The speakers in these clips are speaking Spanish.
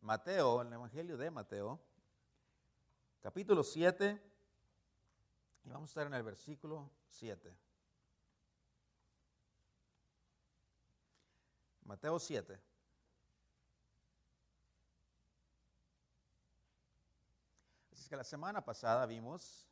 Mateo, el Evangelio de Mateo, capítulo 7, y vamos a estar en el versículo 7. Mateo 7. Así es que la semana pasada vimos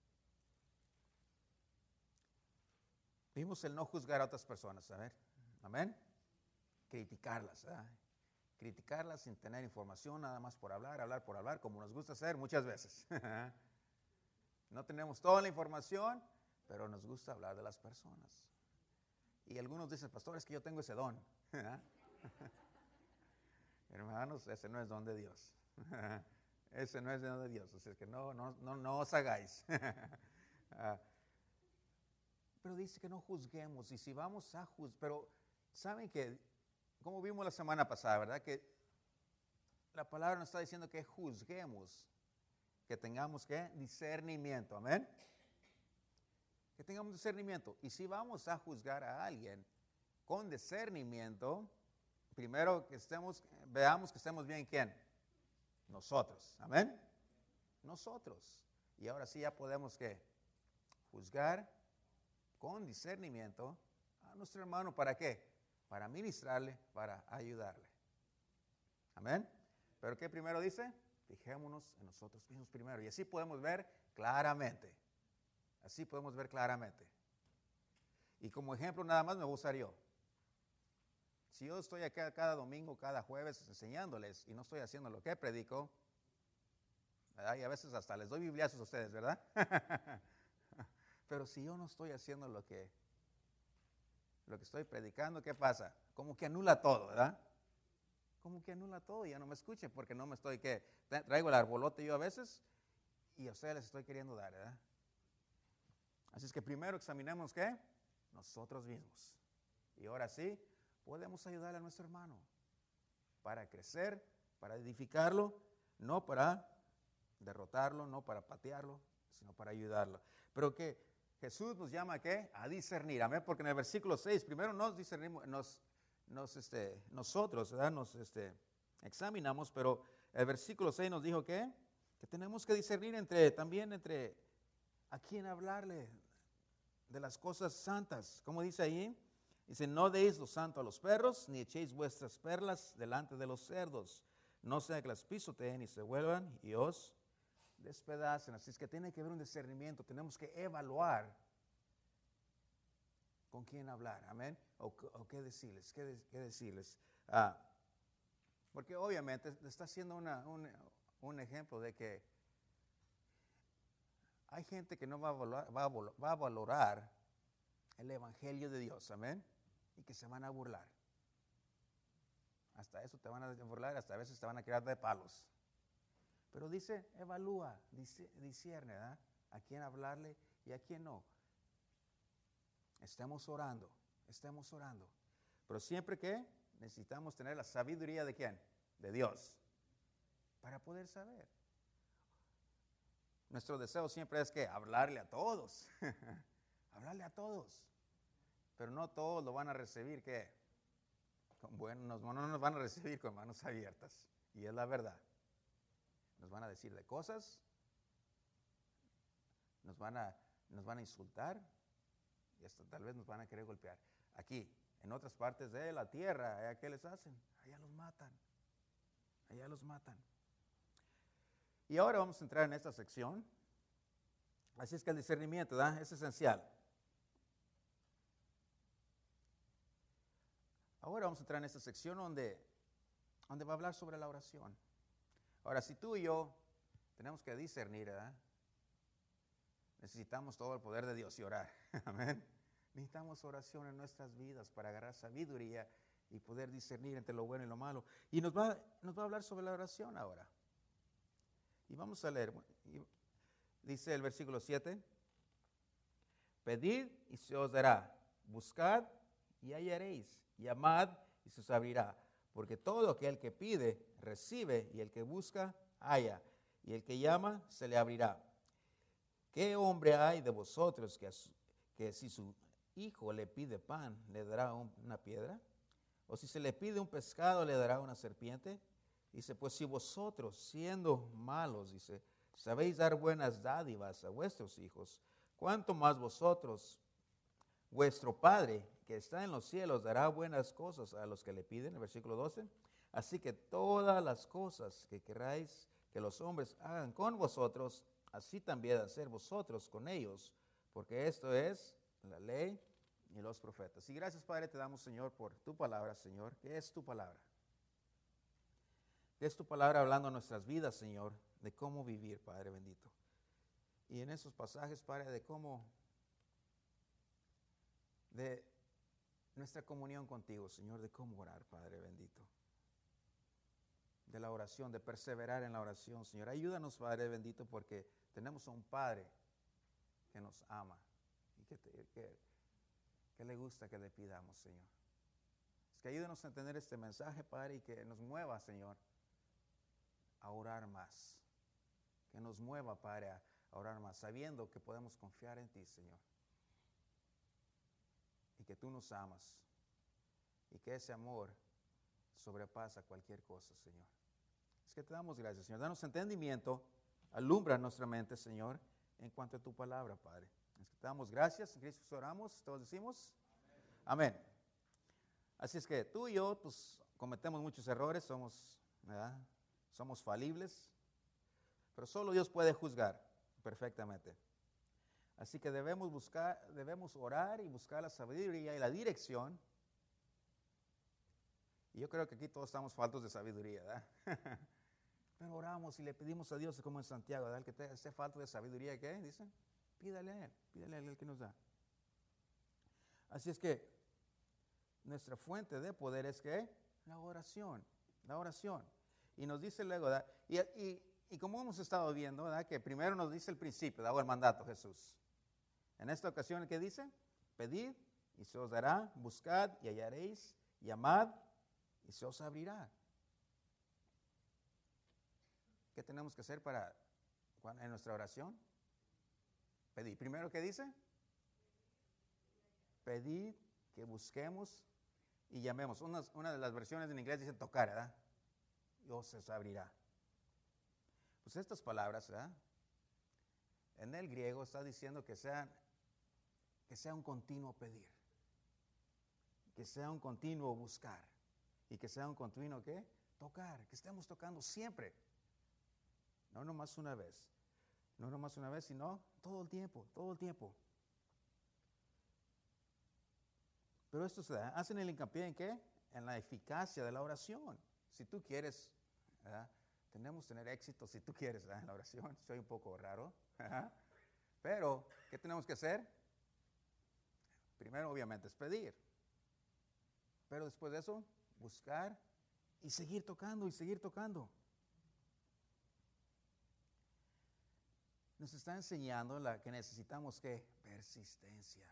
el no juzgar a otras personas, a ver, amén, criticarlas, criticarlas sin tener información, nada más por hablar por hablar, como nos gusta hacer muchas veces. No tenemos toda la información, pero nos gusta hablar de las personas. Y algunos dicen, pastor, es que yo tengo ese don. Hermanos, ese no es don de Dios. Ese no es don de Dios, así es que no os hagáis. Pero dice que no juzguemos, y si vamos a juzgar, pero saben que, como vimos la semana pasada, ¿verdad? Que la palabra nos está diciendo que juzguemos, que tengamos que discernimiento, amén. Que tengamos discernimiento, y si vamos a juzgar a alguien con discernimiento, primero que veamos que estemos bien, ¿quién? Nosotros, amén. Nosotros, y ahora sí ya podemos ¿qué? Juzgar con discernimiento a nuestro hermano, ¿para qué? Para ministrarle, para ayudarle. Amén. Pero ¿qué primero dice? Fijémonos en nosotros mismos primero. Y así podemos ver claramente. Así podemos ver claramente. Y como ejemplo nada más me voy a usar yo. Si yo estoy acá cada domingo, cada jueves enseñándoles y no estoy haciendo lo que predico, ¿verdad? Y a veces hasta les doy bibliazos a ustedes, ¿verdad? Pero si yo no estoy haciendo lo que estoy predicando, ¿qué pasa? Como que anula todo, ¿verdad? Como que anula todo, ya no me escuchen porque no me estoy, ¿qué? Traigo el arbolote yo a veces y a ustedes les estoy queriendo dar, ¿verdad? Así es que primero examinemos, ¿qué? Nosotros mismos. Y ahora sí, podemos ayudar a nuestro hermano para crecer, para edificarlo, no para derrotarlo, no para patearlo, sino para ayudarlo. Pero que Jesús nos llama ¿a qué? A discernir, amén, porque en el versículo 6, primero nos discernimos, nosotros, ¿verdad? Nos examinamos, pero el versículo 6 nos dijo que tenemos que discernir también entre a quién hablarle de las cosas santas. ¿Cómo dice ahí? Dice, no deis lo santo a los perros, ni echéis vuestras perlas delante de los cerdos, no sea que las pisoteen y se vuelvan y os despedacen. Así es que tiene que haber un discernimiento, tenemos que evaluar con quién hablar, amén, o qué decirles, qué decirles. Porque obviamente está haciendo un ejemplo de que hay gente que no va a valorar el Evangelio de Dios, amén, y que se van a burlar. Hasta eso te van a burlar, hasta a veces te van a quedar de palos. Pero dice, evalúa, discierne, ¿verdad? A quién hablarle y a quién no. Estemos orando. Pero siempre que necesitamos tener la sabiduría de ¿quién? De Dios. Para poder saber. Nuestro deseo siempre es que hablarle a todos. Hablarle a todos. Pero no todos lo van a recibir, ¿qué? No nos van a recibir con manos abiertas. Y es la verdad. Nos van a decir de cosas, nos van a insultar y hasta tal vez nos van a querer golpear. Aquí, en otras partes de la tierra, ¿qué les hacen? Allá los matan. Y ahora vamos a entrar en esta sección. Así es que el discernimiento, ¿verdad? Es esencial. Ahora vamos a entrar en esta sección donde va a hablar sobre la oración. Ahora, si tú y yo tenemos que discernir, ¿verdad? Necesitamos todo el poder de Dios y orar. Amén. Necesitamos oración en nuestras vidas para agarrar sabiduría y poder discernir entre lo bueno y lo malo. Y nos va a hablar sobre la oración ahora. Y vamos a leer. Dice el versículo 7. Pedid y se os dará. Buscad y hallaréis. Llamad y se os abrirá. Porque todo aquel que pide, recibe, y el que busca, halla, y el que llama, se le abrirá. ¿Qué hombre hay de vosotros que si su hijo le pide pan, le dará una piedra? ¿O si se le pide un pescado, le dará una serpiente? Dice, pues si vosotros, siendo malos, dice, sabéis dar buenas dádivas a vuestros hijos, ¿cuánto más vosotros, vuestro Padre, que está en los cielos, dará buenas cosas a los que le piden? El versículo 12. Así que todas las cosas que queráis que los hombres hagan con vosotros, así también hacer vosotros con ellos, porque esto es la ley y los profetas. Y gracias, Padre, te damos, Señor, por tu palabra, Señor. ¿Qué es tu palabra? ¿Qué es tu palabra hablando en nuestras vidas, Señor, de cómo vivir, Padre bendito? Y en esos pasajes, Padre, de cómo, de nuestra comunión contigo, Señor, de cómo orar, Padre bendito. De la oración, de perseverar en la oración, Señor. Ayúdanos, Padre bendito, porque tenemos a un Padre que nos ama y que le gusta que le pidamos, Señor. Es que ayúdanos a entender este mensaje, Padre, y que nos mueva, Señor, a orar más. Que nos mueva, Padre, a orar más, sabiendo que podemos confiar en ti, Señor. Y que tú nos amas. Y que ese amor sobrepasa cualquier cosa, Señor. Es que te damos gracias, Señor. Danos entendimiento, alumbra nuestra mente, Señor, en cuanto a tu palabra, Padre. Es que te damos gracias, en Cristo oramos, todos decimos, amén. Así es que tú y yo, pues, cometemos muchos errores, somos falibles, pero solo Dios puede juzgar perfectamente. Así que debemos orar y buscar la sabiduría y la dirección. Y yo creo que aquí todos estamos faltos de sabiduría, ¿verdad? Pero oramos y le pedimos a Dios, como en Santiago, ¿verdad? Que esté falto de sabiduría, ¿qué? Dice, pídale a Él el que nos da. Así es que nuestra fuente de poder es ¿qué? La oración. Y nos dice luego, ¿verdad? Y como hemos estado viendo, ¿verdad? Que primero nos dice el principio, ¿verdad? O el mandato Jesús. En esta ocasión, ¿qué dice? Pedid y se os dará, buscad y hallaréis, llamad y se os abrirá. ¿Qué tenemos que hacer en nuestra oración? Pedir. Primero, ¿qué dice? Pedir, que busquemos y llamemos. Una de las versiones en inglés dice tocar, ¿verdad? Dios se os abrirá. Pues estas palabras, ¿verdad? En el griego está diciendo que sea un continuo pedir, que sea un continuo buscar y que sea un continuo ¿qué? Tocar, que estemos tocando siempre. No nomás una vez, sino todo el tiempo. Pero esto se da, hacen el hincapié en ¿qué? En la eficacia de la oración. Si tú quieres, ¿verdad? Tenemos que tener éxito si tú quieres, ¿verdad? En la oración. Soy un poco raro, ¿verdad? Pero, ¿qué tenemos que hacer? Primero, obviamente, es pedir. Pero después de eso, buscar y seguir tocando y seguir tocando. Nos está enseñando que necesitamos ¿qué? Persistencia.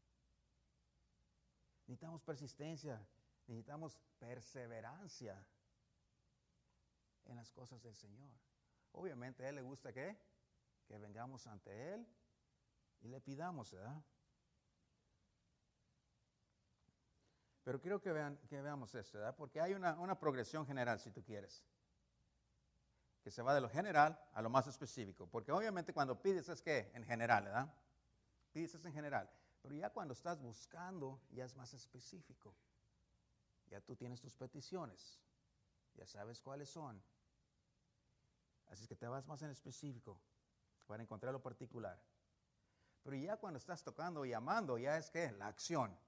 Necesitamos persistencia, necesitamos perseverancia en las cosas del Señor. Obviamente a Él le gusta ¿qué? Que vengamos ante Él y le pidamos, ¿verdad? Pero quiero que veamos esto, ¿verdad? Porque hay una progresión general, si tú quieres, que se va de lo general a lo más específico. Porque obviamente cuando pides es ¿qué? En general, ¿verdad? Pides es en general. Pero ya cuando estás buscando, ya es más específico. Ya tú tienes tus peticiones. Ya sabes cuáles son. Así que te vas más en específico para encontrar lo particular. Pero ya cuando estás tocando y amando, ya es ¿qué? La acción.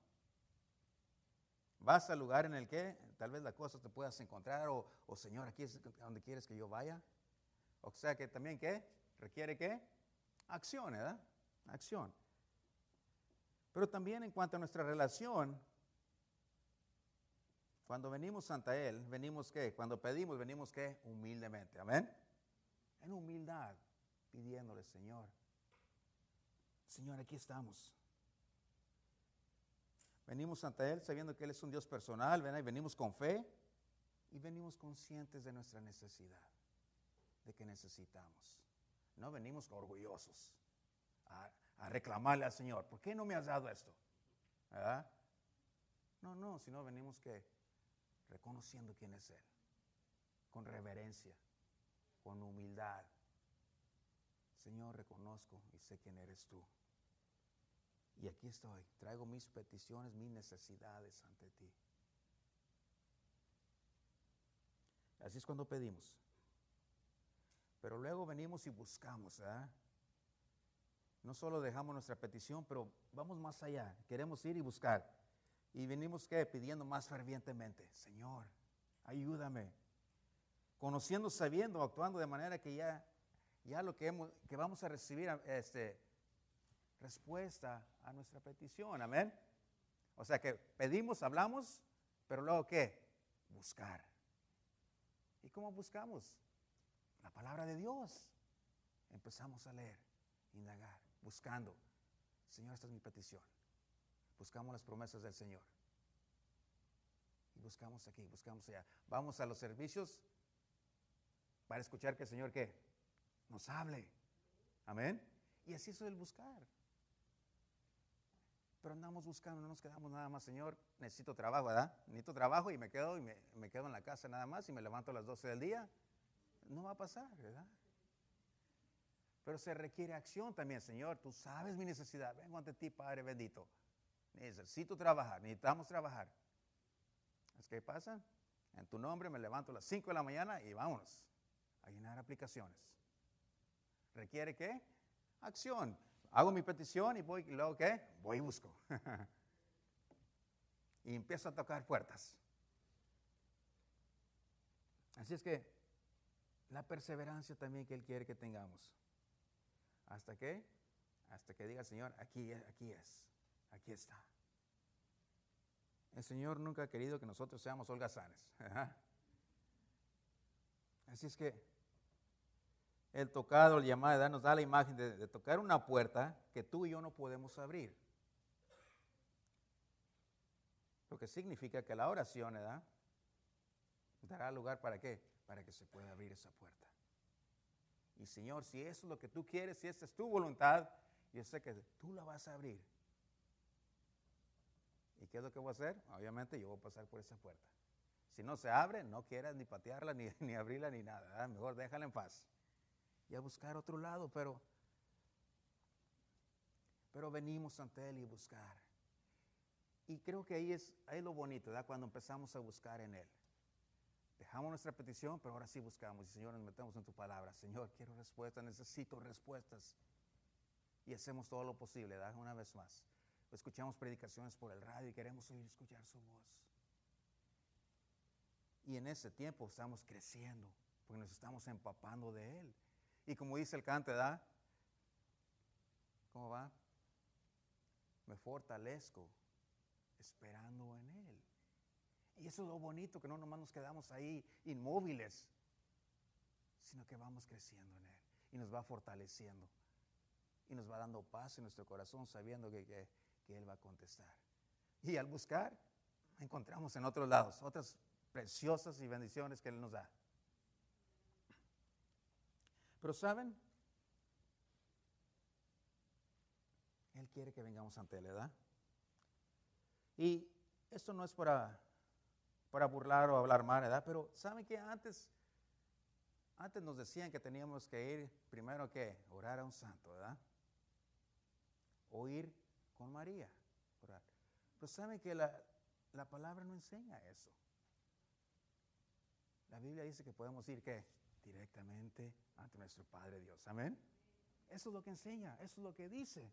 Vas al lugar en el que tal vez la cosa te puedas encontrar o Señor, aquí es donde quieres que yo vaya. O sea que también ¿qué? Requiere ¿qué? Acción, ¿verdad? Acción. Pero también en cuanto a nuestra relación, cuando venimos ante Él, venimos ¿qué? Cuando pedimos, venimos ¿qué? Humildemente, ¿amén? En humildad, pidiéndole, Señor, aquí estamos. Venimos ante Él sabiendo que Él es un Dios personal, ¿verdad? Y venimos con fe y venimos conscientes de nuestra necesidad, de que necesitamos. No venimos orgullosos a reclamarle al Señor, ¿por qué no me has dado esto? No, sino venimos que reconociendo quién es Él. con reverencia, con humildad. Señor, reconozco y sé quién eres tú. Y aquí estoy, traigo mis peticiones, mis necesidades ante ti. Así es cuando pedimos. Pero luego venimos y buscamos, ¿verdad? No solo dejamos nuestra petición, pero vamos más allá. Queremos ir y buscar. Y venimos, ¿qué? Pidiendo más fervientemente. Señor, ayúdame. Conociendo, sabiendo, actuando de manera que ya lo que vamos a recibir, respuesta a nuestra petición. Amén. O sea que pedimos, hablamos, pero luego ¿qué? Buscar. ¿Y cómo buscamos? La palabra de Dios. Empezamos a leer, indagar, buscando. Señor, esta es mi petición. Buscamos las promesas del Señor. Y buscamos aquí, buscamos allá. Vamos a los servicios para escuchar que el Señor ¿qué? Nos hable. Amén. Y así es el buscar. Pero andamos buscando, no nos quedamos nada más. Señor, necesito trabajo, ¿verdad? Necesito trabajo y me quedo en la casa nada más y me levanto a las 12 del día. No va a pasar, ¿verdad? Pero se requiere acción también, Señor. Tú sabes mi necesidad. Vengo ante ti, Padre bendito. Necesito trabajar, necesitamos trabajar. ¿Qué pasa? En tu nombre me levanto a las 5 de la mañana y vámonos a llenar aplicaciones. ¿Requiere qué? Acción. Hago mi petición y voy, y luego ¿qué? Voy y busco. Y empiezo a tocar puertas. Así es que la perseverancia también que Él quiere que tengamos. ¿Hasta qué? Hasta que diga el Señor, aquí está. El Señor nunca ha querido que nosotros seamos holgazanes. Así es que el tocado, el llamado, nos da la imagen de tocar una puerta que tú y yo no podemos abrir. Lo que significa que la oración, ¿verdad? Dará lugar para qué? Para que se pueda abrir esa puerta. Y Señor, si eso es lo que tú quieres, si esta es tu voluntad, yo sé que tú la vas a abrir. ¿Y qué es lo que voy a hacer? Obviamente yo voy a pasar por esa puerta. Si no se abre, no quieras ni patearla, ni abrirla, ni nada, ¿verdad? Mejor déjala en paz. Y a buscar otro lado, pero venimos ante Él y buscar. Y creo que ahí es lo bonito, ¿verdad? Cuando empezamos a buscar en Él. Dejamos nuestra petición, pero ahora sí buscamos. Y Señor, nos metemos en tu palabra. Señor, quiero respuestas, necesito respuestas. Y hacemos todo lo posible, ¿verdad? Una vez más. Escuchamos predicaciones por el radio y queremos escuchar su voz. Y en ese tiempo estamos creciendo, porque nos estamos empapando de Él. Y como dice el canto, ¿verdad? ¿Cómo va? Me fortalezco esperando en Él. Y eso es lo bonito, que no nomás nos quedamos ahí inmóviles, sino que vamos creciendo en Él. Y nos va fortaleciendo. Y nos va dando paz en nuestro corazón, sabiendo que Él va a contestar. Y al buscar, encontramos en otros lados otras preciosas y bendiciones que Él nos da. Pero ¿saben? Él quiere que vengamos ante Él, ¿verdad? Y esto no es para burlar o hablar mal, ¿verdad? Pero ¿saben qué? Antes nos decían que teníamos que ir primero, ¿qué? Orar a un santo, ¿verdad? O ir con María, orar. Pero ¿saben que la palabra no enseña eso? La Biblia dice que podemos ir, ¿qué? Directamente ante nuestro Padre Dios. ¿Amén? Eso es lo que enseña, eso es lo que dice.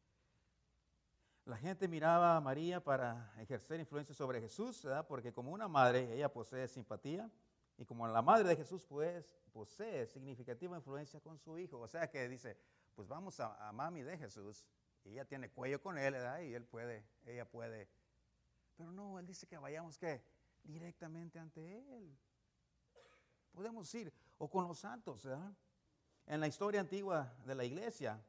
La gente miraba a María para ejercer influencia sobre Jesús, ¿verdad? Porque como una madre, ella posee simpatía, y como la madre de Jesús, pues, posee significativa influencia con su hijo. O sea que dice, pues vamos a mami de Jesús, y ella tiene cuello con él, ¿verdad? Y ella puede. Pero no, Él dice que vayamos, ¿qué? Directamente ante Él. Podemos ir, o con los santos, ¿verdad? En la historia antigua de la iglesia,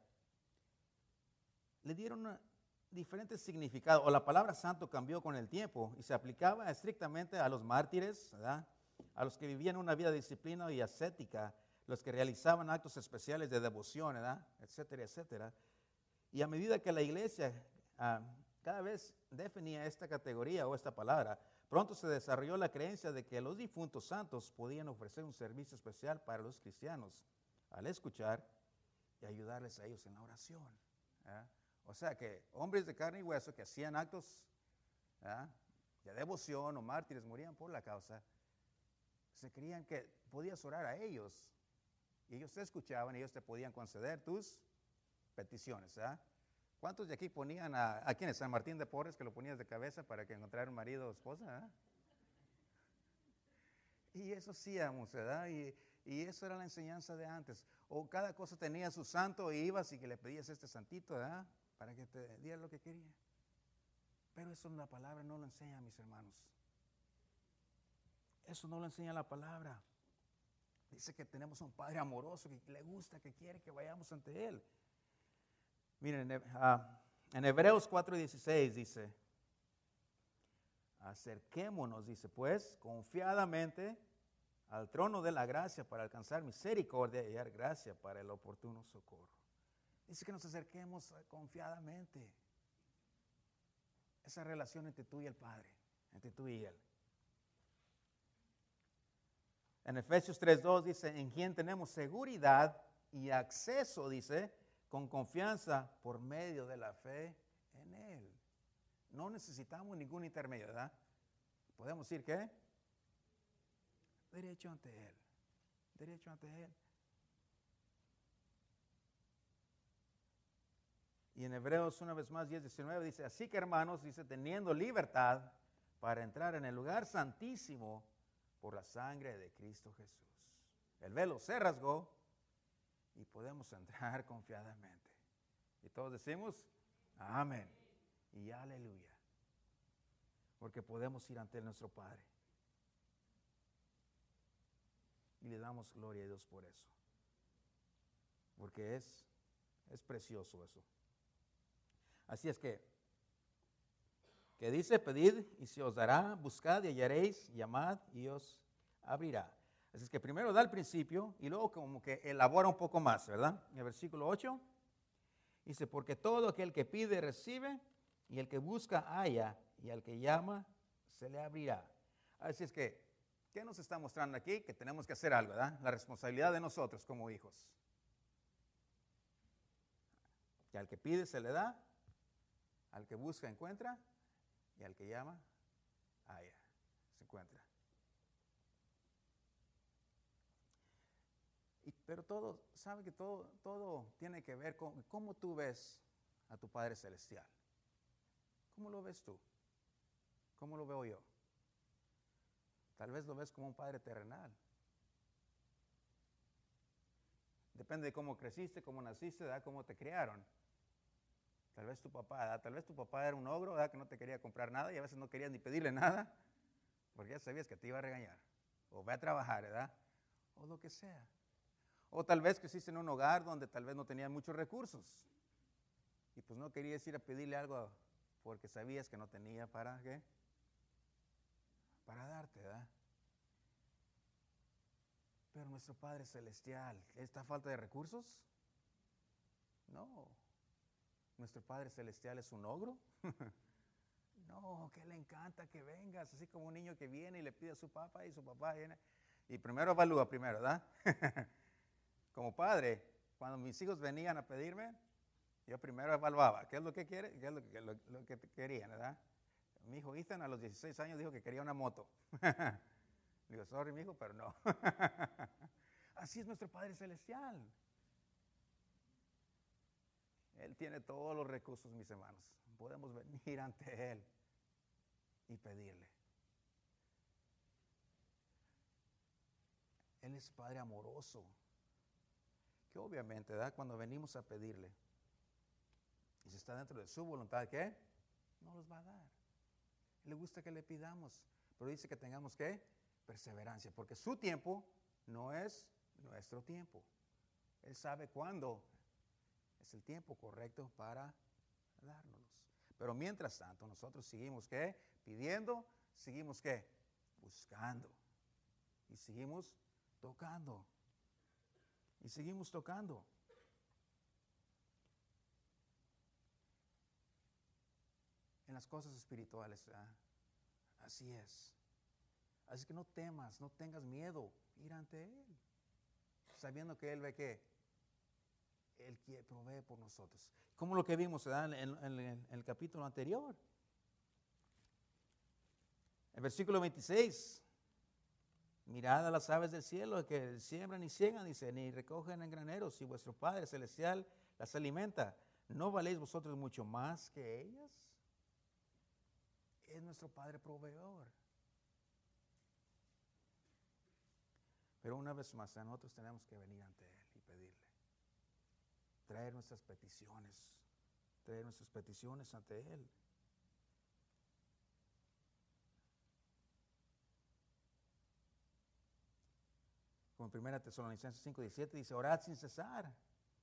le dieron diferentes significados, o la palabra santo cambió con el tiempo y se aplicaba estrictamente a los mártires, ¿verdad? A los que vivían una vida de disciplina y ascética, los que realizaban actos especiales de devoción, ¿verdad? Etcétera, etcétera. Y a medida que la iglesia cada vez definía esta categoría o esta palabra, Pronto se desarrolló la creencia de que los difuntos santos podían ofrecer un servicio especial para los cristianos al escuchar y ayudarles a ellos en la oración. ¿Eh? O sea que hombres de carne y hueso que hacían actos de devoción o mártires morían por la causa, se creían que podías orar a ellos y ellos te escuchaban y ellos te podían conceder tus peticiones. ¿Cuántos de aquí ponían a quién es? San Martín de Porres, que lo ponías de cabeza para que encontrara un marido o esposa? Y eso hacíamos, ¿verdad? Y eso era la enseñanza de antes. O cada cosa tenía su santo y ibas y que le pedías a este santito, ¿verdad? Para que te diera lo que quería. Pero eso la palabra no lo enseña, mis hermanos. Eso no lo enseña la palabra. Dice que tenemos un Padre amoroso que le gusta, que quiere que vayamos ante Él. Miren, en Hebreos 4:16 dice, acerquémonos, dice, pues, confiadamente al trono de la gracia para alcanzar misericordia y hallar gracia para el oportuno socorro. Dice que nos acerquemos confiadamente. Esa relación entre tú y el Padre, entre tú y Él. En Efesios 3:2 dice, en quien tenemos seguridad y acceso, dice, con confianza por medio de la fe en Él. No necesitamos ningún intermedio, ¿verdad? Podemos decir ¿qué? Derecho ante Él. Derecho ante Él. Y en Hebreos, una vez más, 10:19 dice, así que hermanos, dice, teniendo libertad para entrar en el lugar santísimo por la sangre de Cristo Jesús. El velo se rasgó y podemos entrar confiadamente. Y todos decimos, amén y aleluya. Porque podemos ir ante nuestro Padre. Y le damos gloria a Dios por eso. Porque es precioso eso. Así es que dice, pedid y se os dará, buscad y hallaréis, llamad y os abrirá. Así es que primero da el principio y luego como que elabora un poco más, ¿verdad? En el versículo 8 dice, porque todo aquel que pide recibe, y el que busca halla, y al que llama se le abrirá. Así es que, ¿qué nos está mostrando aquí? Que tenemos que hacer algo, ¿verdad? La responsabilidad de nosotros como hijos. Que al que pide se le da, al que busca encuentra, y al que llama, halla, se encuentra. Pero todo, ¿sabe que todo tiene que ver con cómo tú ves a tu Padre Celestial? ¿Cómo lo ves tú? ¿Cómo lo veo yo? Tal vez lo ves como un padre terrenal. Depende de cómo creciste, cómo naciste, ¿verdad? Cómo te criaron. Tal vez tu papá, ¿verdad? Tal vez tu papá era un ogro, ¿verdad? Que no te quería comprar nada y a veces no querías ni pedirle nada porque ya sabías que te iba a regañar. O ve a trabajar, ¿verdad? O lo que sea. O tal vez creciste en un hogar donde tal vez no tenían muchos recursos y pues no querías ir a pedirle algo porque sabías que no tenía para ¿qué? Para darte, ¿verdad? Pero nuestro Padre Celestial, ¿está falta de recursos? No. ¿Nuestro Padre Celestial es un ogro? No, que le encanta que vengas, así como un niño que viene y le pide a su papá y su papá viene. Y primero evalúa primero, ¿verdad? Como padre, cuando mis hijos venían a pedirme, yo primero evaluaba, ¿qué es lo que quiere? ¿Qué es lo que querían, verdad? Mi hijo Ethan a los 16 años dijo que quería una moto. Digo, sorry, mi hijo, pero no. Así es nuestro Padre Celestial. Él tiene todos los recursos, mis hermanos. Podemos venir ante Él y pedirle. Él es Padre amoroso. Que obviamente, ¿verdad? Cuando venimos a pedirle, y si está dentro de su voluntad, ¿qué? No los va a dar. Le gusta que le pidamos, pero dice que tengamos, ¿qué? Perseverancia, porque su tiempo no es nuestro tiempo. Él sabe cuándo es el tiempo correcto para dárnoslos. Pero mientras tanto, nosotros seguimos, ¿qué? Pidiendo, seguimos, ¿qué? Buscando. Y seguimos tocando. Y seguimos tocando. En las cosas espirituales, Así es. Así que no temas, no tengas miedo ir ante Él, sabiendo que Él ve que Él provee por nosotros. Como lo que vimos en el capítulo anterior. En versículo 26, mirad a las aves del cielo que siembran y ciegan, dice, ni recogen en graneros, y vuestro Padre Celestial las alimenta. ¿No valéis vosotros mucho más que ellas? Es nuestro Padre proveedor. Pero una vez más, nosotros tenemos que venir ante Él y pedirle. Traer nuestras peticiones ante Él. Como en 1 Tesalonicenses 5:17 dice, orad sin cesar.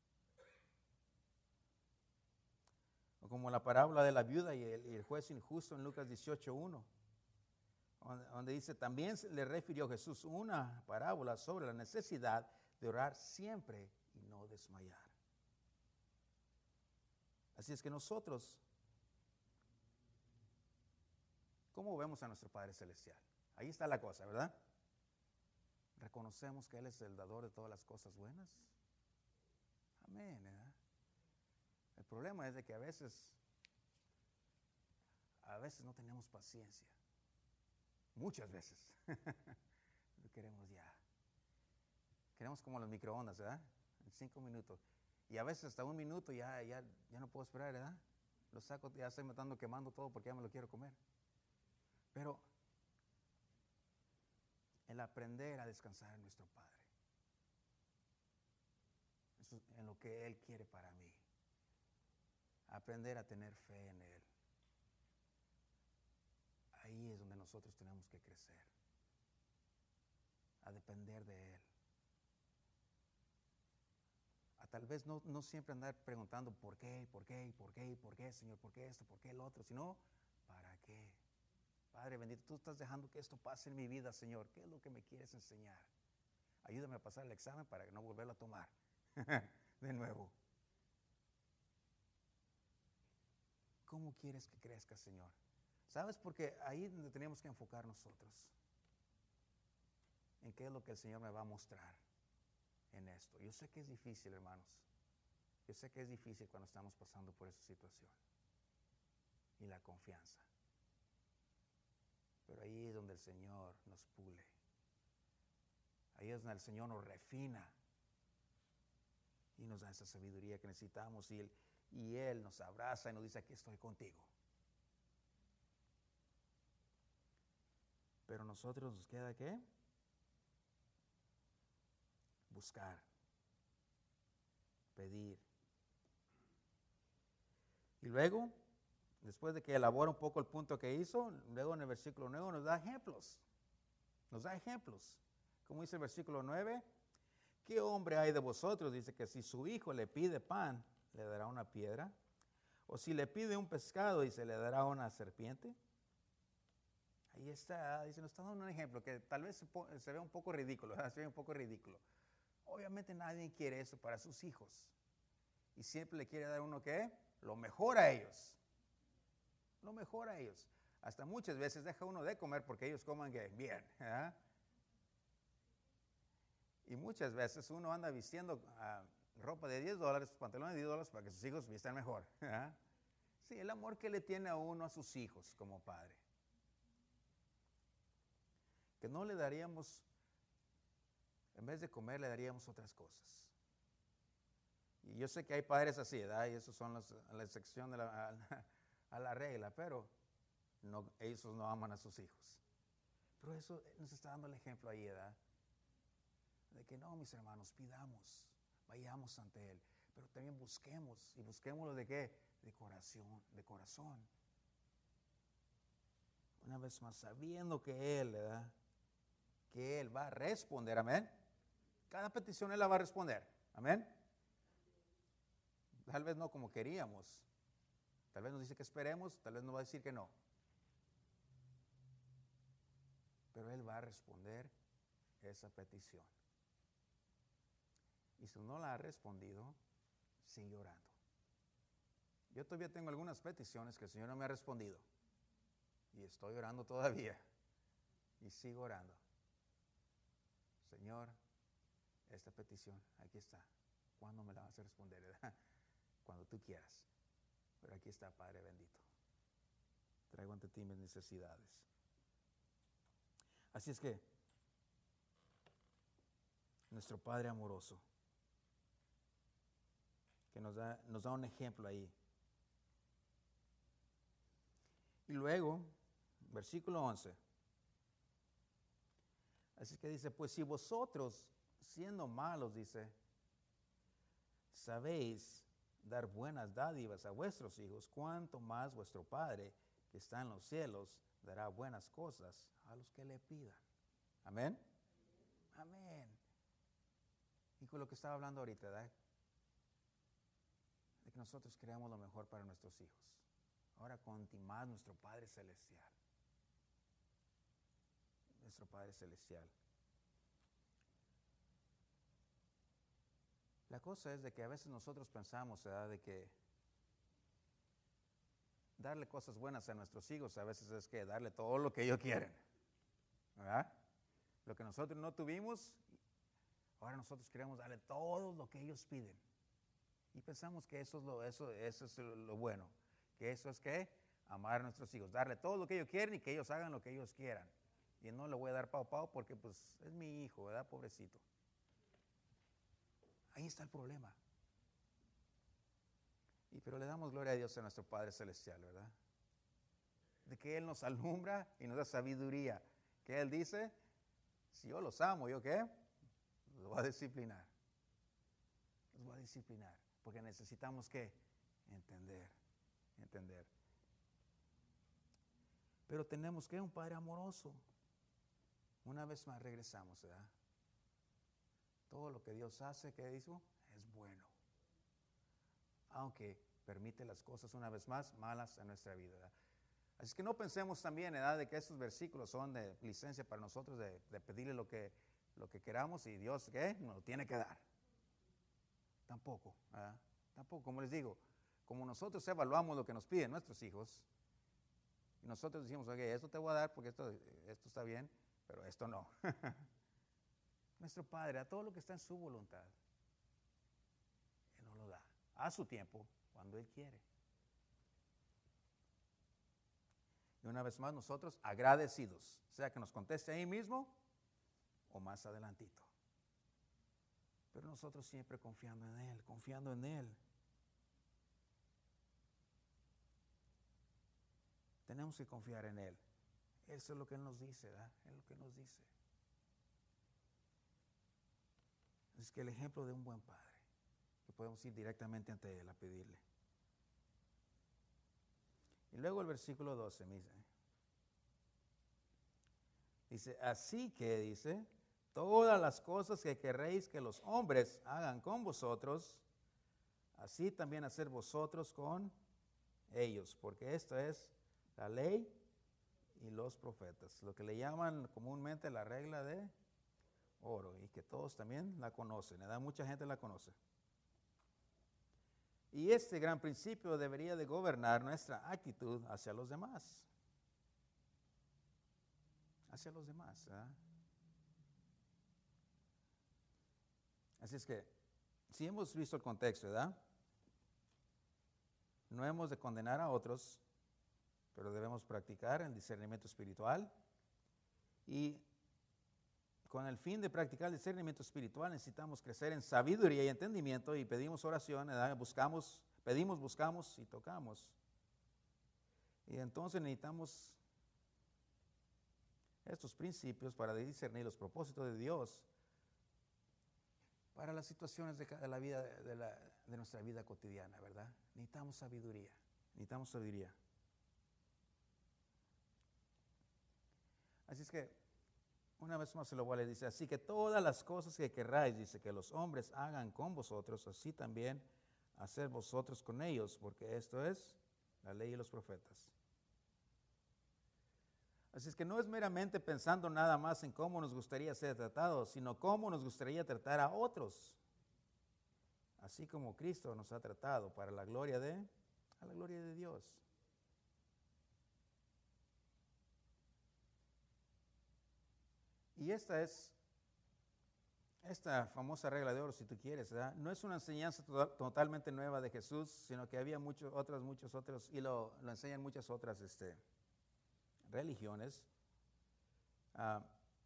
O como la parábola de la viuda y el juez injusto en Lucas 18:1. Donde dice, también le refirió Jesús una parábola sobre la necesidad de orar siempre y no desmayar. Así es que nosotros, ¿cómo vemos a nuestro Padre Celestial? Ahí está la cosa, ¿verdad? ¿Reconocemos que Él es el dador de todas las cosas buenas? Amén, ¿verdad? El problema es de que a veces no tenemos paciencia. Muchas veces. Queremos ya. Queremos como los microondas, ¿verdad? En 5 minutos. Y a veces hasta 1 minuto ya no puedo esperar, ¿verdad? Lo saco, ya estoy matando, quemando todo porque ya me lo quiero comer. Pero el aprender a descansar en nuestro Padre, en lo que Él quiere para mí. Aprender a tener fe en Él. Ahí es donde nosotros tenemos que crecer. A depender de Él. A tal vez no siempre andar preguntando por qué, Señor, por qué esto, por qué el otro, sino ¿para qué? Padre bendito, tú estás dejando que esto pase en mi vida, Señor. ¿Qué es lo que me quieres enseñar? Ayúdame a pasar el examen para no volverlo a tomar de nuevo. ¿Cómo quieres que crezca, Señor? ¿Sabes? Porque ahí es donde tenemos que enfocar nosotros. En qué es lo que el Señor me va a mostrar en esto. Yo sé que es difícil, hermanos. Yo sé que es difícil cuando estamos pasando por esa situación. Y la confianza. Pero ahí es donde el Señor nos pule. Ahí es donde el Señor nos refina. Y nos da esa sabiduría que necesitamos. Y Él nos abraza y nos dice, aquí estoy contigo. Pero nosotros nos queda ¿qué? Buscar. Pedir. Y luego, después de que elabora un poco el punto que hizo, luego en el versículo 9 nos da ejemplos. Nos da ejemplos. Como dice el versículo 9, ¿qué hombre hay de vosotros? Dice que si su hijo le pide pan, le dará una piedra. O si le pide un pescado, dice, le dará una serpiente. Ahí está, dice, nos está dando un ejemplo que tal vez se ve un poco ridículo, ¿verdad? Se ve un poco ridículo. Obviamente nadie quiere eso para sus hijos. Y siempre le quiere dar uno ¿qué? Lo mejor a ellos. Lo mejor a ellos. Hasta muchas veces deja uno de comer porque ellos coman bien. ¿Eh? Y muchas veces uno anda vistiendo ropa de $10, pantalones de $10 para que sus hijos vistan mejor. ¿Eh? Sí, el amor que le tiene a uno a sus hijos como padre. Que no le daríamos, en vez de comer, le daríamos otras cosas. Y yo sé que hay padres así, ¿verdad? Y esos son la excepción a la regla, pero ellos no aman a sus hijos. Pero eso nos está dando el ejemplo ahí, ¿verdad? De que no, mis hermanos, pidamos, vayamos ante Él, pero también busquemos, y busquémoslo ¿de qué? De corazón. Una vez más, sabiendo que Él, ¿verdad? Que Él va a responder, amén. Cada petición Él la va a responder, amén. Tal vez no como queríamos. Tal vez nos dice que esperemos, tal vez nos va a decir que no. Pero Él va a responder esa petición. Y si no la ha respondido, sigue orando. Yo todavía tengo algunas peticiones que el Señor no me ha respondido. Y estoy orando todavía. Y sigo orando. Señor, esta petición, aquí está. ¿Cuándo me la vas a responder? ¿Verdad? Cuando tú quieras. Pero aquí está, Padre bendito. Traigo ante ti mis necesidades. Así es que, nuestro Padre amoroso, que nos da un ejemplo ahí. Y luego, versículo 11. Así que dice, pues si vosotros, siendo malos, dice, sabéis dar buenas dádivas a vuestros hijos, cuánto más vuestro Padre, que está en los cielos, dará buenas cosas a los que le pidan. Amén. Amén. Y con lo que estaba hablando ahorita, ¿verdad? De que nosotros creamos lo mejor para nuestros hijos. Ahora cuanto más nuestro Padre Celestial. Nuestro Padre Celestial. La cosa es de que a veces nosotros pensamos, ¿verdad?, de que darle cosas buenas a nuestros hijos a veces es que darle todo lo que ellos quieren, ¿verdad? Lo que nosotros no tuvimos, ahora nosotros queremos darle todo lo que ellos piden. Y pensamos que eso es lo bueno, que eso es que amar a nuestros hijos, darle todo lo que ellos quieren y que ellos hagan lo que ellos quieran. Y no le voy a dar pau porque pues es mi hijo, ¿verdad? Pobrecito. Ahí está el problema. Pero le damos gloria a Dios a nuestro Padre Celestial, ¿verdad? De que Él nos alumbra y nos da sabiduría. Que Él dice, si yo los amo, ¿yo qué? Los voy a disciplinar. Los voy a disciplinar. Porque necesitamos ¿qué? Entender. Pero tenemos que un Padre amoroso. Una vez más regresamos, ¿verdad? Todo lo que Dios hace, ¿qué dijo? Es bueno. Aunque permite las cosas una vez más malas en nuestra vida, ¿verdad? Así que no pensemos también, ¿verdad?, de que estos versículos son de licencia para nosotros de pedirle lo que queramos y Dios, ¿qué? Nos lo tiene que dar. Tampoco, ¿verdad? Tampoco, como les digo, como nosotros evaluamos lo que nos piden nuestros hijos, y nosotros decimos, oye, esto te voy a dar porque esto está bien, pero esto no. Nuestro Padre, a todo lo que está en su voluntad, Él nos lo da, a su tiempo, cuando Él quiere. Y una vez más nosotros agradecidos, sea que nos conteste ahí mismo o más adelantito. Pero nosotros siempre confiando en Él. Tenemos que confiar en Él. Eso es lo que Él nos dice, ¿verdad? Es lo que nos dice. Es que el ejemplo de un buen padre, que podemos ir directamente ante Él a pedirle. Y luego el versículo 12 dice, así que dice, todas las cosas que querréis que los hombres hagan con vosotros, así también hacer vosotros con ellos, porque esto es la ley y los profetas, lo que le llaman comúnmente la regla de oro, y que todos también la conocen, ¿verdad? Mucha gente la conoce. Y este gran principio debería de gobernar nuestra actitud hacia los demás. Hacia los demás, ¿verdad? Así es que, si hemos visto el contexto, ¿verdad? No hemos de condenar a otros, pero debemos practicar el discernimiento espiritual. Y con el fin de practicar el discernimiento espiritual necesitamos crecer en sabiduría y entendimiento y pedimos oración, ¿verdad? Pedimos, buscamos y tocamos. Y entonces necesitamos estos principios para discernir los propósitos de Dios para las situaciones de la vida, de nuestra vida cotidiana, ¿verdad? Necesitamos sabiduría. Así es que, una vez más se lo voy a leer, dice, así que todas las cosas que querráis, dice, que los hombres hagan con vosotros, así también hacer vosotros con ellos, porque esto es la ley y los profetas. Así es que no es meramente pensando nada más en cómo nos gustaría ser tratados, sino cómo nos gustaría tratar a otros, así como Cristo nos ha tratado para la gloria de Dios. Y esta famosa regla de oro, si tú quieres, ¿verdad? No es una enseñanza totalmente nueva de Jesús, sino que había muchos otros, y lo enseñan muchas otras religiones. Ah,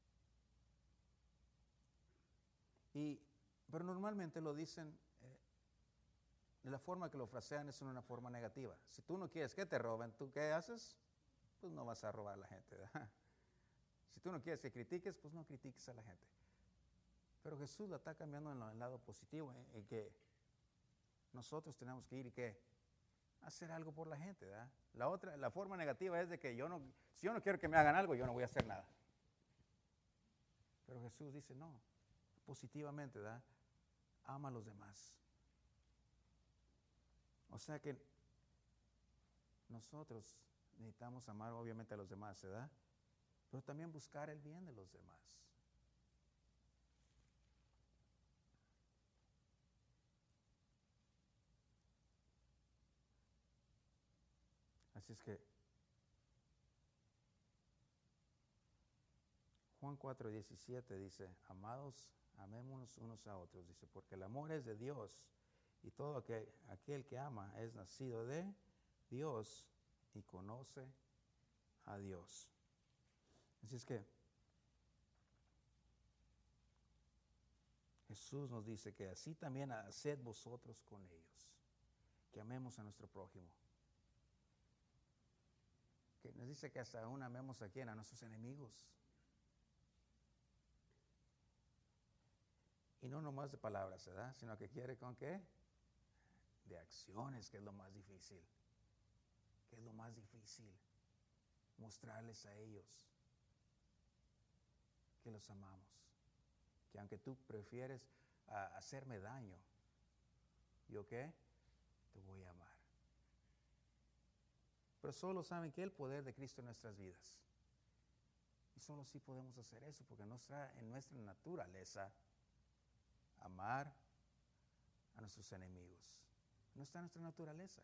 pero normalmente lo dicen, de la forma que lo frasean es en una forma negativa. Si tú no quieres que te roben, ¿tú qué haces? Pues no vas a robar a la gente, ¿verdad? Si tú no quieres que critiques, pues no critiques a la gente. Pero Jesús la está cambiando en el lado positivo, en que nosotros tenemos que ir y ¿qué? Hacer algo por la gente, ¿verdad? La forma negativa es de que si yo no quiero que me hagan algo, yo no voy a hacer nada. Pero Jesús dice, no, positivamente, ¿verdad? Ama a los demás. O sea que nosotros necesitamos amar obviamente a los demás, ¿verdad? Pero también buscar el bien de los demás. Así es que Juan 4:17 dice, amados, amémonos unos a otros, dice, porque el amor es de Dios y todo aquel que ama es nacido de Dios y conoce a Dios. Así es que Jesús nos dice que así también haced vosotros con ellos, que amemos a nuestro prójimo. Que nos dice que hasta aún amemos a quién, a nuestros enemigos. Y no nomás de palabras, ¿verdad? Sino que quiere con qué? De acciones, que es lo más difícil. Que es lo más difícil. Mostrarles a ellos que los amamos. Que aunque tú prefieres hacerme daño, ¿yo qué? Te voy a amar. Pero solo saben que el poder de Cristo en nuestras vidas. Y solo sí podemos hacer eso, porque en nuestra naturaleza amar a nuestros enemigos. No está en nuestra naturaleza.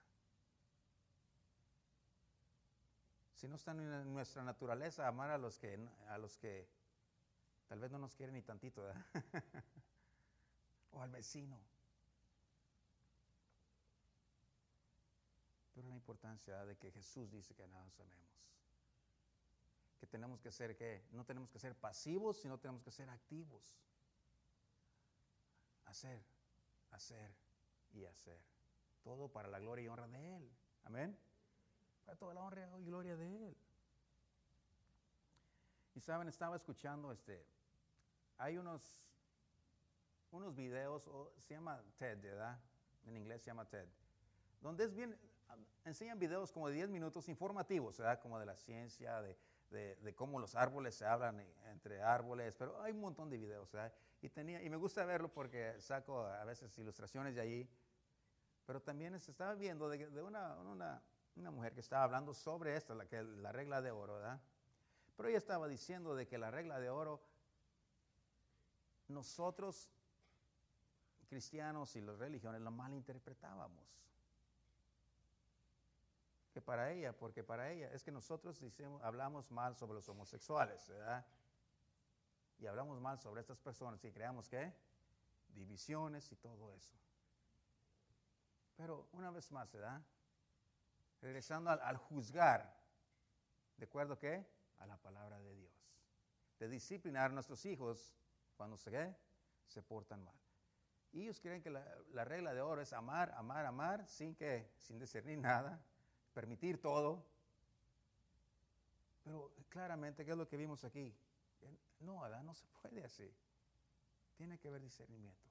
Si no está en nuestra naturaleza amar a los que tal vez no nos quieren ni tantito, ¿verdad? O al vecino. Pero la importancia de que Jesús dice que nada nos amemos. Que tenemos que ser, ¿qué? No tenemos que ser pasivos, sino tenemos que ser activos. Hacer y hacer. Todo para la gloria y honra de Él. Amén. Para toda la honra y gloria de Él. Y saben, estaba escuchando, hay unos videos, se llama TED, ¿verdad? En inglés se llama TED. Donde enseñan videos como de 10 minutos informativos, ¿verdad? Como de la ciencia, de cómo los árboles se hablan entre árboles, pero hay un montón de videos, ¿verdad? Y me gusta verlo porque saco a veces ilustraciones de allí, pero también se estaba viendo de una mujer que estaba hablando sobre esto, la regla de oro, ¿verdad? Pero ella estaba diciendo de que la regla de oro, nosotros, cristianos y las religiones, la malinterpretábamos. Porque para ella es que nosotros hablamos mal sobre los homosexuales, ¿verdad? Y hablamos mal sobre estas personas y creamos, ¿qué? Divisiones y todo eso. Pero una vez más, ¿verdad? Regresando al juzgar, ¿de acuerdo qué? A la palabra de Dios. De disciplinar a nuestros hijos cuando se portan mal. Y ellos creen que la regla de oro es amar, amar, amar, sin discernir nada, permitir todo. Pero claramente, ¿qué es lo que vimos aquí? No, ¿verdad? No se puede así. Tiene que haber discernimiento.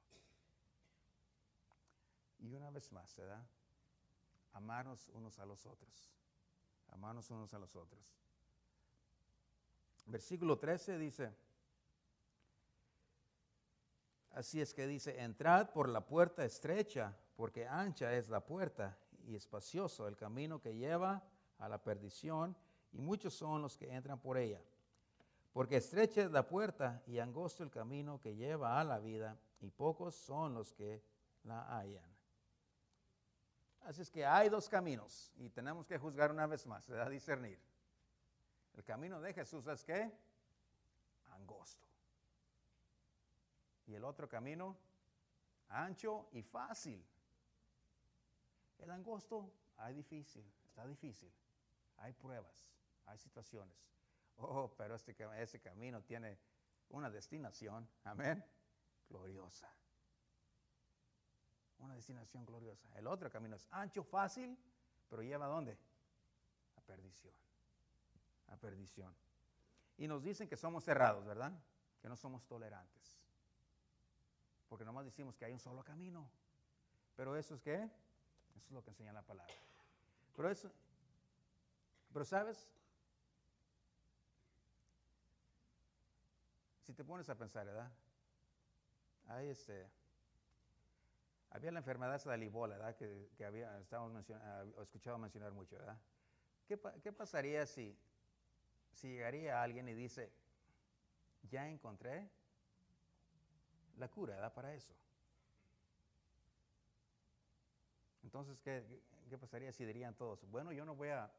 Y una vez más, ¿verdad? Amarnos unos a los otros. Amarnos unos a los otros. Versículo 13 dice, así es que dice, entrad por la puerta estrecha, porque ancha es la puerta y espacioso el camino que lleva a la perdición, y muchos son los que entran por ella. Porque estrecha es la puerta y angosto el camino que lleva a la vida, y pocos son los que la hallan. Así es que hay dos caminos, y tenemos que juzgar una vez más, se da a discernir. El camino de Jesús es ¿qué? Angosto. Y el otro camino, ancho y fácil. El angosto, está difícil. Hay pruebas, hay situaciones. Oh, pero ese camino tiene una destinación, amén, gloriosa. Una destinación gloriosa. El otro camino es ancho, fácil, pero lleva ¿a dónde? A perdición. A perdición. Y nos dicen que somos cerrados, ¿verdad? Que no somos tolerantes. Porque nomás decimos que hay un solo camino. Pero ¿eso es qué? Eso es lo que enseña la palabra. Pero ¿sabes? Si te pones a pensar, ¿verdad? Había la enfermedad esa del Ebola, ¿verdad? Que escuchado mencionar mucho, ¿verdad? ¿Qué pasaría si llegaría alguien y dice, ya encontré la cura, ¿verdad? Para eso? Entonces, ¿qué pasaría si dirían todos, bueno, yo no voy a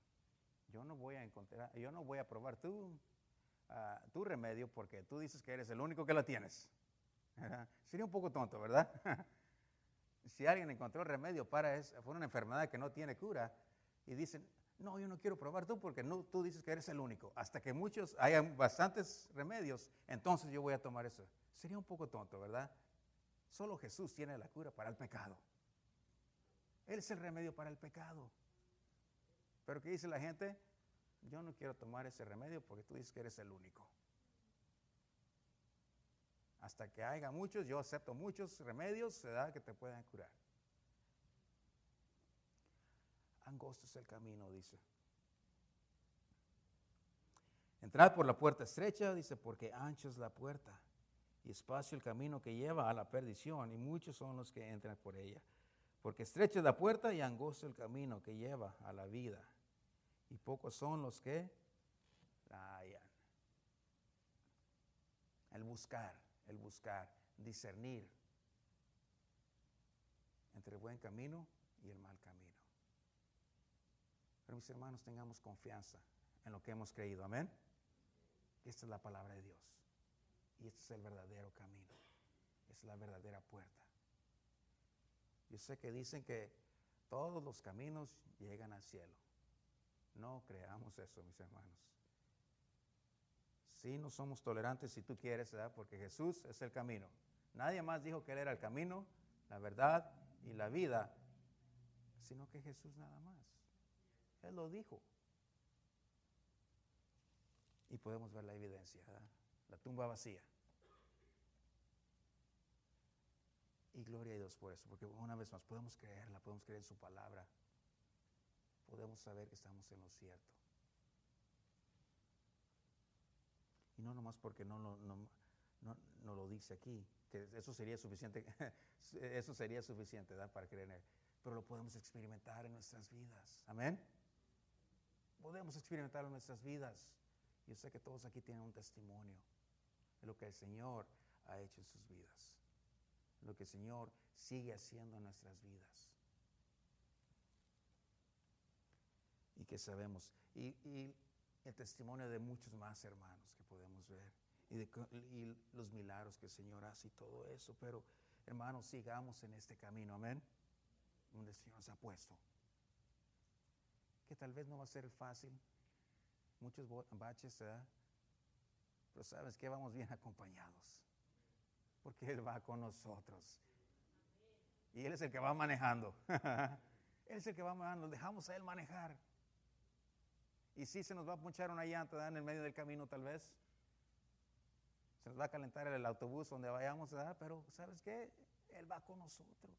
probar tu remedio porque tú dices que eres el único que la tienes? Sería un poco tonto, ¿verdad? Si alguien encontró el remedio para una enfermedad que no tiene cura y dicen, no, yo no quiero probar tú porque tú dices que eres el único. Hasta que hayan bastantes remedios, entonces yo voy a tomar eso. Sería un poco tonto, ¿verdad? Solo Jesús tiene la cura para el pecado. Él es el remedio para el pecado. Pero ¿qué dice la gente? Yo no quiero tomar ese remedio porque tú dices que eres el único. Hasta que haya muchos, yo acepto muchos remedios, ¿verdad? Que te puedan curar. Angosto es el camino, dice. Entrad por la puerta estrecha, dice, porque ancha es la puerta y espacio el camino que lleva a la perdición, y muchos son los que entran por ella. Porque estrecha es la puerta y angosto el camino que lleva a la vida, y pocos son los que la hallan. El buscar, discernir entre el buen camino y el mal camino. Pero mis hermanos, tengamos confianza en lo que hemos creído, amén. Esta es la palabra de Dios, y este es el verdadero camino, es la verdadera puerta. Yo sé que dicen que todos los caminos llegan al cielo. No creamos eso, mis hermanos. Sí, no somos tolerantes si tú quieres, ¿verdad? Porque Jesús es el camino. Nadie más dijo que Él era el camino, la verdad y la vida, sino que Jesús nada más. Él lo dijo. Y podemos ver la evidencia, ¿verdad? La tumba vacía. Y gloria a Dios por eso, porque una vez más podemos creerla, podemos creer en su palabra. Podemos saber que estamos en lo cierto. Y no nomás porque no lo dice aquí, que eso sería suficiente, eso sería suficiente, ¿verdad? Para creer en Él. Pero lo podemos experimentar en nuestras vidas. Amén. Podemos experimentarlo en nuestras vidas. Yo sé que todos aquí tienen un testimonio de lo que el Señor ha hecho en sus vidas, lo que el Señor sigue haciendo en nuestras vidas. Y que sabemos, y el testimonio de muchos más hermanos que podemos ver, y los milagros que el Señor hace y todo eso. Pero hermanos, sigamos en este camino, amén, donde el Señor nos ha puesto, que tal vez no va a ser fácil, muchos baches, ¿verdad? Pero sabes que vamos bien acompañados, porque Él va con nosotros, y Él es el que va manejando. Él es el que va manejando, dejamos a Él manejar. Y sí se nos va a punchar una llanta, ¿verdad? En el medio del camino tal vez. Se nos va a calentar el autobús donde vayamos, ¿verdad? Pero ¿sabes qué? Él va con nosotros.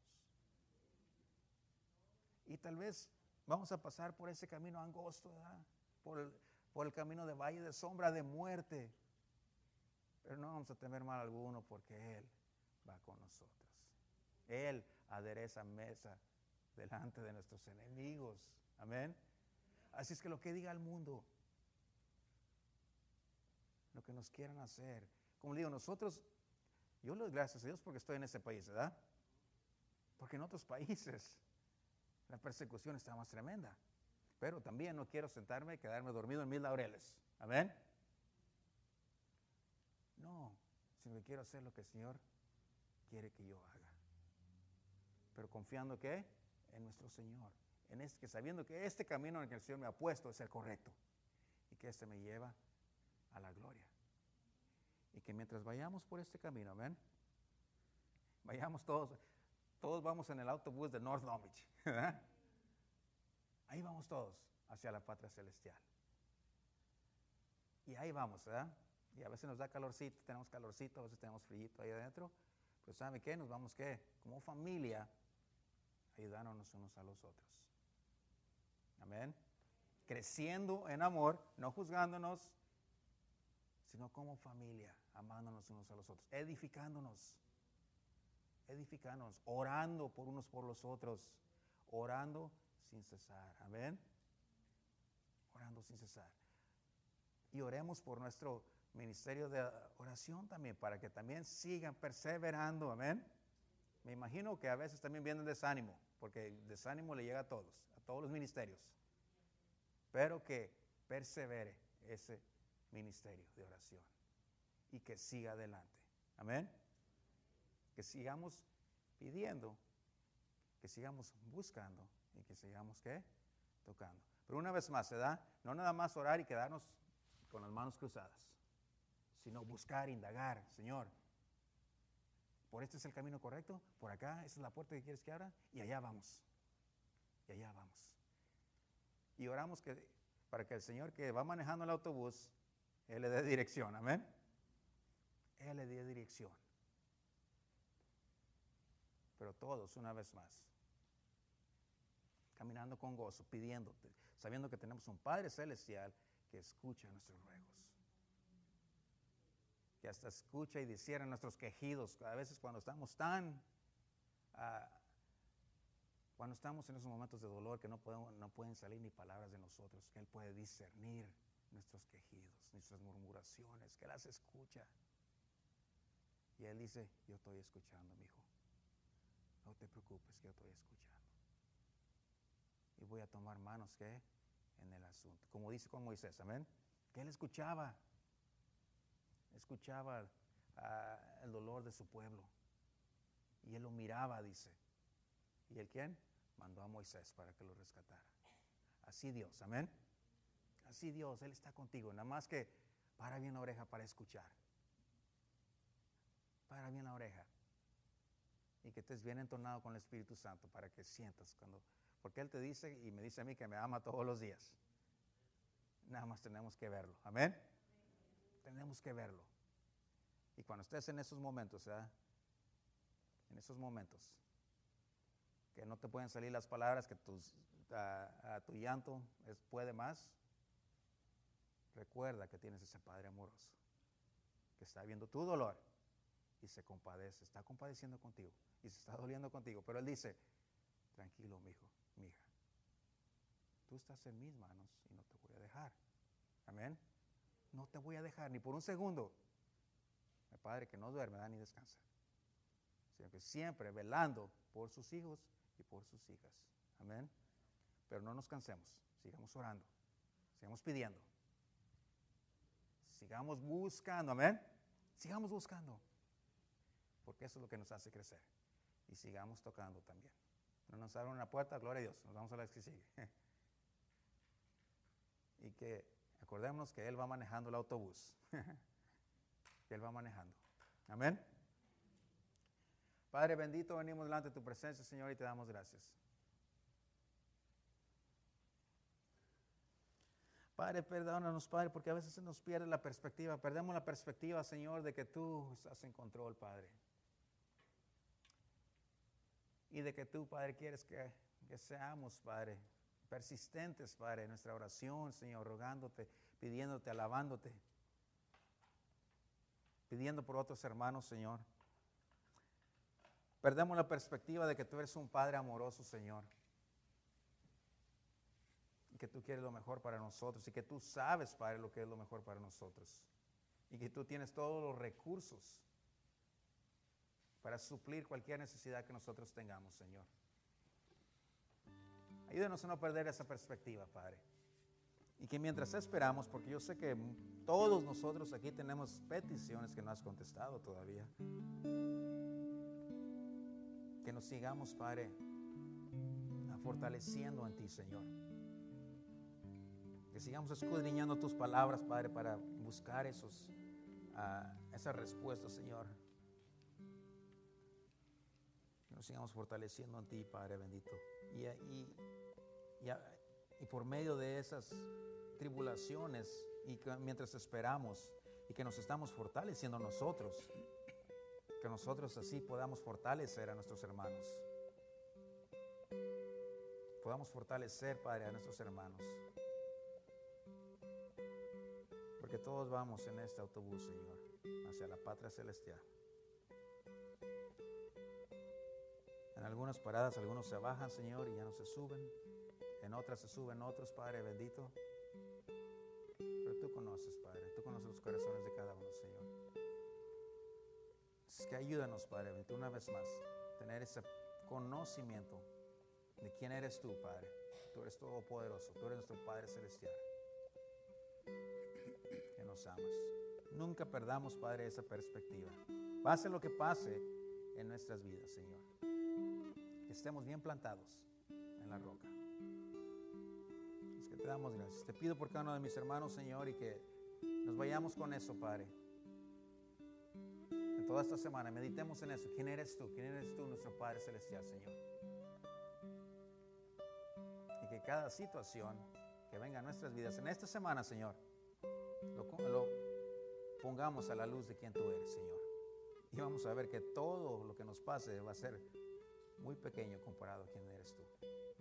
Y tal vez vamos a pasar por ese camino angosto, ¿verdad? Por el camino de valle de sombra de muerte. Pero no vamos a temer mal alguno porque Él va con nosotros. Él adereza mesa delante de nuestros enemigos. Amén. Así es que lo que diga el mundo, lo que nos quieran hacer, como digo, yo le doy gracias a Dios porque estoy en ese país, ¿verdad? Porque en otros países la persecución está más tremenda. Pero también no quiero sentarme y quedarme dormido en mis laureles. Amén. No, sino que quiero hacer lo que el Señor quiere que yo haga. Pero confiando que en nuestro Señor, que sabiendo que este camino en el que el Señor me ha puesto es el correcto y que este me lleva a la gloria. Y que mientras vayamos por este camino, amén, vayamos todos vamos en el autobús de North Long Beach, ¿verdad? Ahí vamos todos hacia la patria celestial. Y ahí vamos, ¿verdad? Y a veces nos da calorcito, tenemos calorcito, a veces tenemos frío ahí adentro. Pero ¿sabe qué? Nos vamos, ¿qué? Como familia, ayudándonos unos a los otros. Amén. Creciendo en amor, no juzgándonos, sino como familia, amándonos unos a los otros, edificándonos, orando por unos por los otros, orando sin cesar. Amén. Orando sin cesar. Y oremos por nuestro ministerio de oración también, para que también sigan perseverando. Amén. Me imagino que a veces también viene el desánimo, porque el desánimo le llega a todos los ministerios. Pero que persevere ese ministerio de oración y que siga adelante. Amén. Que sigamos pidiendo, que sigamos buscando y que sigamos, ¿qué? Tocando. Pero una vez más, ¿verdad? No nada más orar y quedarnos con las manos cruzadas, sino buscar, indagar. Señor, ¿por este es el camino correcto? ¿Por acá? ¿Esa es la puerta que quieres que abra? Y allá vamos. Y allá vamos. Y oramos para que el Señor que va manejando el autobús, Él le dé dirección. Amén. Él le dé dirección. Pero todos, una vez más, caminando con gozo, pidiéndote, sabiendo que tenemos un Padre Celestial que escucha nuestros ruegos, que hasta escucha y discierne nuestros quejidos. A veces cuando estamos cuando estamos en esos momentos de dolor que no pueden salir ni palabras de nosotros, que Él puede discernir nuestros quejidos, nuestras murmuraciones, que las escucha. Y Él dice, yo estoy escuchando, mi hijo. No te preocupes, que yo estoy escuchando. Y voy a tomar manos, ¿qué? En el asunto. Como dice con Moisés, amén. Que Él escuchaba el dolor de su pueblo. Y Él lo miraba, dice. ¿Y Él quién? Mandó a Moisés para que lo rescatara. Así Dios, amén. Así Dios, Él está contigo. Nada más que para bien la oreja para escuchar. Para bien la oreja. Y que estés bien entonado con el Espíritu Santo para que sientas porque Él te dice y me dice a mí que me ama todos los días. Nada más tenemos que verlo. Amén. Tenemos que verlo. Y cuando estés en esos momentos, ¿verdad? En esos momentos que no te pueden salir las palabras, que tu llanto puede más, recuerda que tienes ese Padre amoroso que está viendo tu dolor y se compadece, está compadeciendo contigo y se está doliendo contigo. Pero Él dice, tranquilo, mi hijo, mi hija, tú estás en mis manos y no te voy a dejar. Amén. No te voy a dejar ni por un segundo. El Padre que no duerme, ni descansa, sino que siempre velando por sus hijos y por sus hijas. Amén. Pero no nos cansemos, sigamos orando, sigamos pidiendo, sigamos buscando. Amén. Sigamos buscando, porque eso es lo que nos hace crecer. Y sigamos tocando también. No nos abran una puerta, gloria a Dios, nos vamos a la que sigue. Y que acordémonos que Él va manejando el autobús. Que Él va manejando. Amén. Padre bendito, venimos delante de tu presencia, Señor, y te damos gracias. Padre, perdónanos, Padre, porque a veces se nos pierde la perspectiva. Perdemos la perspectiva, Señor, de que tú estás en control, Padre. Y de que tú, Padre, quieres que seamos, Padre, persistentes, Padre, en nuestra oración, Señor, rogándote, pidiéndote, alabándote, pidiendo por otros hermanos, Señor. Perdemos la perspectiva de que tú eres un Padre amoroso, Señor. Y que tú quieres lo mejor para nosotros. Y que tú sabes, Padre, lo que es lo mejor para nosotros. Y que tú tienes todos los recursos para suplir cualquier necesidad que nosotros tengamos, Señor. Ayúdanos a no perder esa perspectiva, Padre. Y que mientras esperamos, porque yo sé que todos nosotros aquí tenemos peticiones que no has contestado todavía, que nos sigamos, Padre, fortaleciendo en ti, Señor. Que sigamos escudriñando tus palabras, Padre, para buscar esas respuestas, Señor. Que nos sigamos fortaleciendo en ti, Padre bendito. Y por medio de esas tribulaciones y mientras esperamos y que nos estamos fortaleciendo nosotros, que nosotros así podamos fortalecer a nuestros hermanos. Podamos fortalecer, Padre, a nuestros hermanos. Porque todos vamos en este autobús, Señor, hacia la patria celestial. En algunas paradas, algunos se bajan, Señor, y ya no se suben. En otras se suben otros, Padre bendito. Pero tú conoces, Padre, tú conoces los corazones de cada uno, Señor. Es que ayúdanos, Padre bendito, una vez más, tener ese conocimiento de quién eres tú, Padre. Tú eres todopoderoso, tú eres nuestro Padre celestial, que nos amas. Nunca perdamos, Padre, esa perspectiva. Pase lo que pase en nuestras vidas, Señor. Que estemos bien plantados en la roca. Es que te damos gracias. Te pido por cada uno de mis hermanos, Señor, y que nos vayamos con eso, Padre. En toda esta semana meditemos en eso. ¿Quién eres tú? ¿Quién eres tú, nuestro Padre celestial, Señor? Y que cada situación que venga a nuestras vidas en esta semana, Señor, lo pongamos a la luz de quién tú eres, Señor. Y vamos a ver que todo lo que nos pase va a ser muy pequeño comparado a quién eres tú.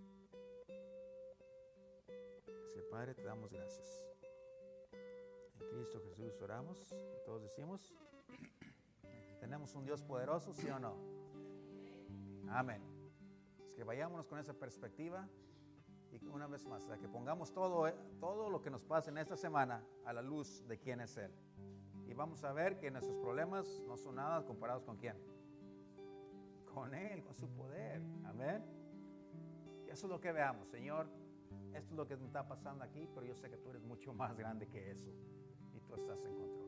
Así que, Padre, te damos gracias. En Cristo Jesús oramos y todos decimos, ¿tenemos un Dios poderoso, sí o no? Amén. Es que vayámonos con esa perspectiva y una vez más, que pongamos todo lo que nos pase en esta semana a la luz de quién es Él. Y vamos a ver que nuestros problemas no son nada comparados con quién. Con Él, con su poder. Amén. Y eso es lo que veamos, Señor. Esto es lo que me está pasando aquí, pero yo sé que tú eres mucho más grande que eso. Y tú estás en control.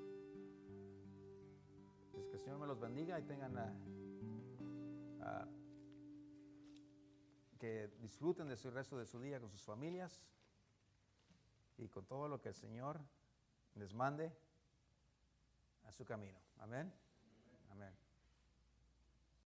Es que el Señor me los bendiga y tengan que disfruten de su resto de su día con sus familias y con todo lo que el Señor les mande a su camino. Amén. Amén.